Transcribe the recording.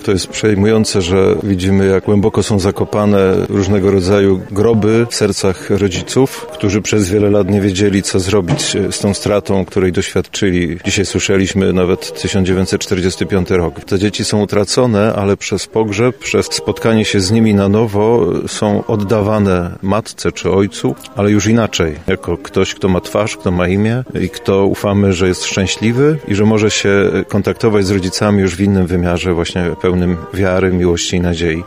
To jest przejmujące, że widzimy, jak głęboko są zakopane różnego rodzaju groby w sercach rodziców, którzy przez wiele lat nie wiedzieli, co zrobić z tą stratą, której doświadczyli. Dzisiaj słyszeliśmy nawet 1945 rok. Te dzieci są utracone, ale przez pogrzeb, przez spotkanie się z nimi na nowo są oddawane matce czy ojcu, ale już inaczej. Jako ktoś, kto ma twarz, kto ma imię i kto ufamy, że jest szczęśliwy i że może się kontaktować z rodzicami już w innym wymiarze, właśnie pełnym wiary, miłości i nadziei.